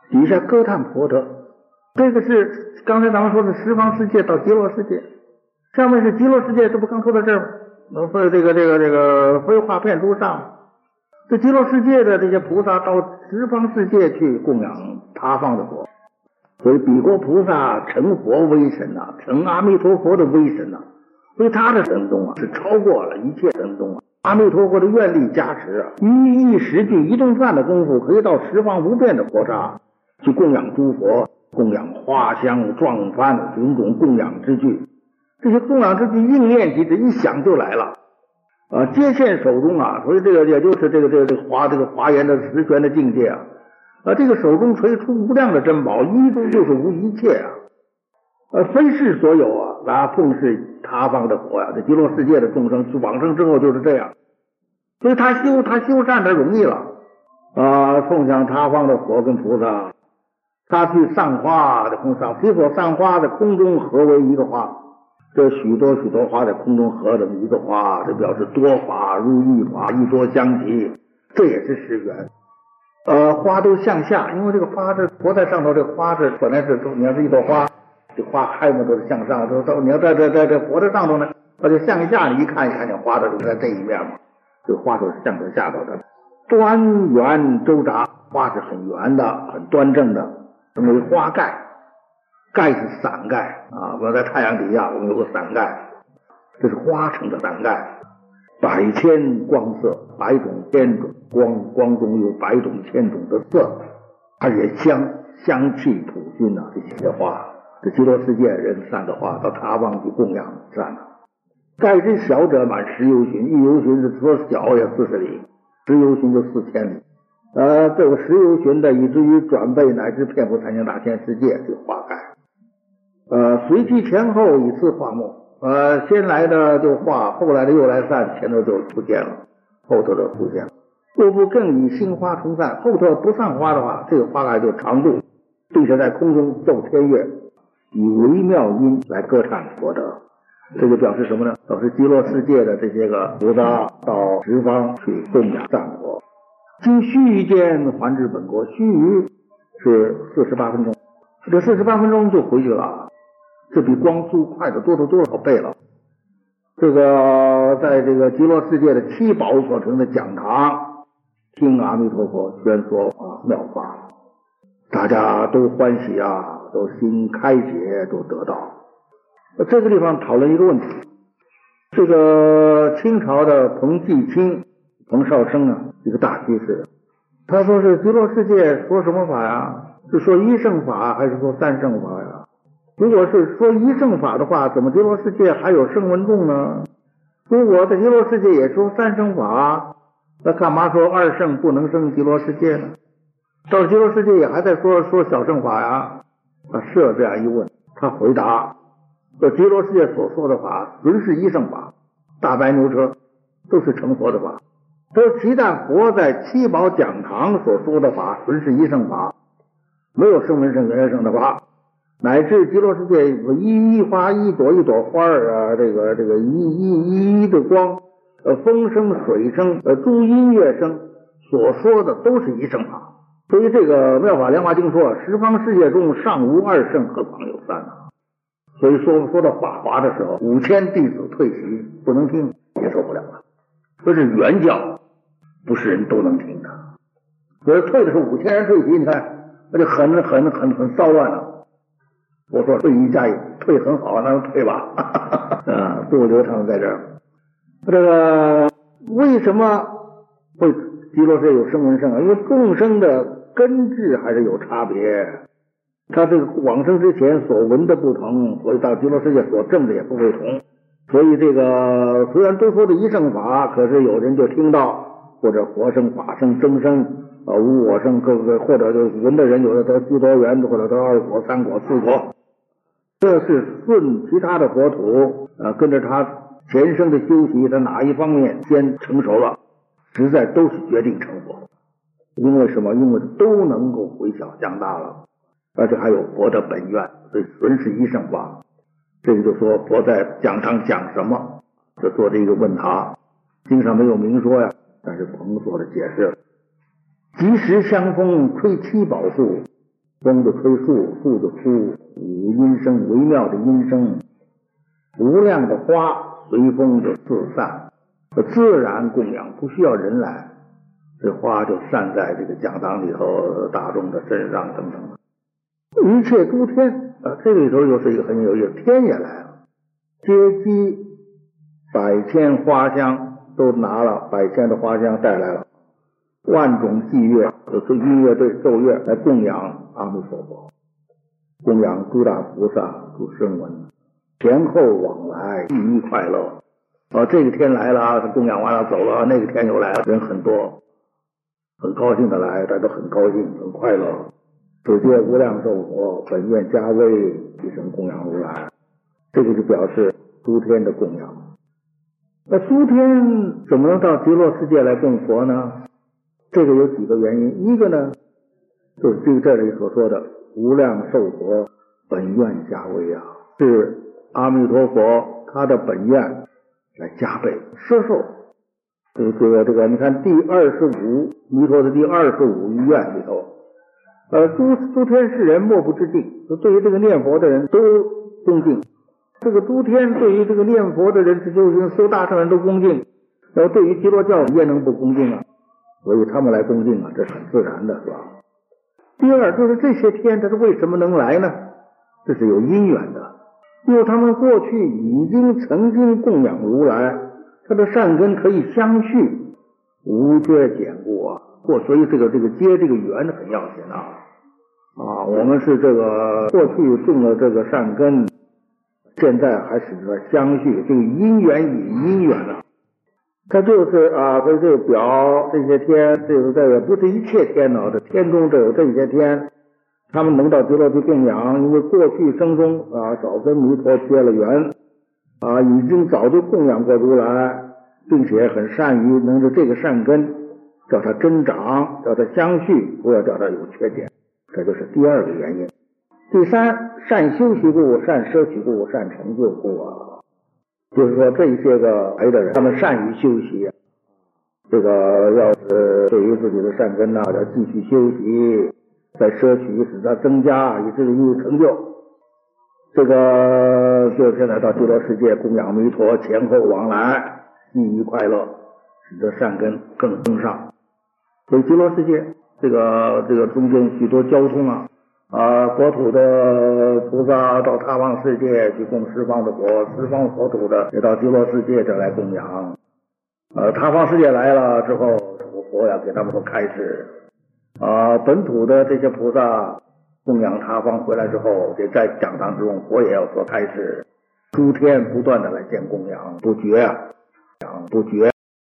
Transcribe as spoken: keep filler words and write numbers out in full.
底下歌叹佛德。这个是刚才咱们说的十方世界到极乐世界，下面是极乐世界，这不刚说到这儿吗？呃，这个这个这个飞花片诸上，这极乐世界的这些菩萨到十方世界去供养他方的佛，所以彼国菩萨成佛威神啊，成阿弥陀佛的威神啊，所以他的神通啊是超过了一切神通啊。阿弥陀佛的愿力加持啊，于一时具一顿饭的功夫，可以到十方无边的佛刹去供养诸佛，供养花香幢幡种种供养之具。这些供养之具应念即止，一想就来了啊！接现手中啊，所以这个也就是这个这个这个华这个华严的十玄的境界啊啊！这个手中垂出无量的珍宝，一中就是无一切啊！呃，非是所有啊，来奉侍他方的佛呀、啊，这极乐世界的众生，往生之后就是这样，所以他修他修善的容易了啊！奉享他方的佛跟菩萨，他去散花的空上，其所散花的空中合为一个花。这许多许多花在空中合成一个花，这表示多法如一法，一多相齐，这也是十缘。呃，花都向下，因为这个花是佛在上头，这个花是本来是你要是一朵花，这花开嘛都是向上，都都你要在在在在佛的上头呢，它就向下，你一看你看见花的就在这一面嘛，这个花都是向着下头的。端圆周匝，花是很圆的，很端正的，称为花盖。盖是伞盖啊，我在太阳底下我们有个伞盖，这是花成的伞盖。百千光色，百种千种光，光中有百种千种的色，而且香香气普熏啊，这些花，这极乐世界人散的花到他方去供养散了。盖之小者满十由旬，一由旬是说小也四十里，十由旬就四千里。呃，这个十由旬的，以至于转背乃至遍布三千大千世界，这个花盖。呃，随其前后以次画墨，呃，先来的就画，后来的又来散，前头就出现了，后头就出现了。若不更以新花重散，后头不散花的话，这个花盖就长度，并且在空中奏天乐，以微妙音来歌唱佛德。这就表示什么呢？表示极乐世界的这些个菩萨到十方去供养赞佛。经须臾间还至本国，须臾是四十八分钟，这四十八分钟就回去了。这比光速快的多得多少倍了。这个在这个极乐世界的七宝所成的讲堂，听阿弥陀佛宣说啊妙法，大家都欢喜啊，都心开解，都得到。这个地方讨论一个问题，这个清朝的彭继清、彭绍生啊，一个大居士，他说是极乐世界说什么法呀？是说一乘法还是说三乘法呀？如果是说一乘法的话，怎么极乐世界还有声闻众呢？如果在极乐世界也说三乘法，那干嘛说二乘不能生极乐世界呢？到了极乐世界也还在说说小乘法呀？他设这样一问，他回答：这极乐世界所说的法，纯是一乘法，大白牛车都是成佛的法。说其但佛在七宝讲堂所说的法，纯是一乘法，没有声闻乘、缘乘的法。乃至极乐世界一一花一朵一朵花啊，这个这个一一一的光，呃，风声、水声、呃，诸音乐声所说的都是一乘法。所以这个妙法莲华经说，十方世界中尚无二乘，何况有三啊。所以说说到法华的时候，五千弟子退席，不能听，接受不了了。这是原教，不是人都能听的。所以退的是五千人退席，你看那就很很很很骚乱了。我说退一下退很好，那就退吧。啊，不流畅在这儿。这个为什么会极乐世界有声闻乘啊？因为众生的根质还是有差别，他这个往生之前所闻的不同，所以到极乐世界所证的也不会同。所以这个虽然都说的一乘法，可是有人就听到或者佛生、法生、真生。啊，无我生，各个或者就闻的人有的得居多缘，或者得二果、三果、四果，这是顺其他的国土，啊，跟着他前生的修习，他哪一方面先成熟了，实在都是决定成佛。因为什么？因为都能够回小向大了，而且还有佛的本愿，所以纯是一乘法。这个就说佛在讲堂讲什么，就做这个问答，经上没有明说呀，但是彭做的解释。即时相逢窥七宝处， 风就吹树，树就出五音声，微妙的音声，无量的花随风就自散，自然供养，不需要人来，这花就散在这个讲堂里头，大众的身上等等。一切诸天啊，这里头又是一个很有意思，天也来了，接机百千花香都拿了，百千的花香带来了，万种伎乐，就是音乐队奏乐来供养阿弥陀佛，供养诸大菩萨诸声闻，前后往来一一快乐。哦，这个天来了啊，他供养完了走了，那个天又来了，人很多，很高兴的来，大家都很高兴，很快乐。此界无量寿佛，本愿加威，一生供养如来。这个就表示诸天的供养。那诸天怎么能到极乐世界来供佛呢？这个有几个原因，一个呢，就是这个这里所说的无量寿佛本愿加威啊，是阿弥陀佛他的本愿来加倍摄受。这个这个这个，你看第二十五弥陀的第二十五愿里头，呃，诸诸天世人莫不知敬，对于这个念佛的人都恭敬。这个诸天对于这个念佛的人，这就是修大乘人都恭敬，然后对于基督教也能不恭敬啊？所以他们来恭敬啊，这是很自然的，是吧？第二就是这些天，它是为什么能来呢？这是有因缘的，因为他们过去已经曾经供养如来，他的善根可以相续，无缺减故啊。过所以这个这个接这个缘很要紧啊啊！我们是这个过去种了这个善根，现在还使得相续，这个因缘与因缘啊，它就是啊，所以这个表这些天，这个这个不是一切天呢，这天中这有这些天，他们能到极乐去供养，因为过去生中啊早跟弥陀结了缘啊，已经早就供养过如来，并且很善于能够这个善根叫它增长，叫它相续，不要叫它有缺点，这就是第二个原因。第三，善修习故，善摄取故，善成就故啊，就是说这些个来的人，他们善于修习，这个要是对于自己的善根呢，要继续修习，再摄取使它增加，以至于成就。这个就现在到极乐世界供养弥陀，前后往来，一一快乐，使得善根更增上。所以极乐世界这个这个中间许多交通啊。啊，国土的菩萨到他方世界去供十方的佛，十方国土的也到极乐世界这来供养。呃，他方世界来了之后，佛要给他们都开示。啊，本土的这些菩萨供养他方回来之后，也在讲堂之中，佛也要做开示。诸天不断的来见供养，不绝啊，不绝。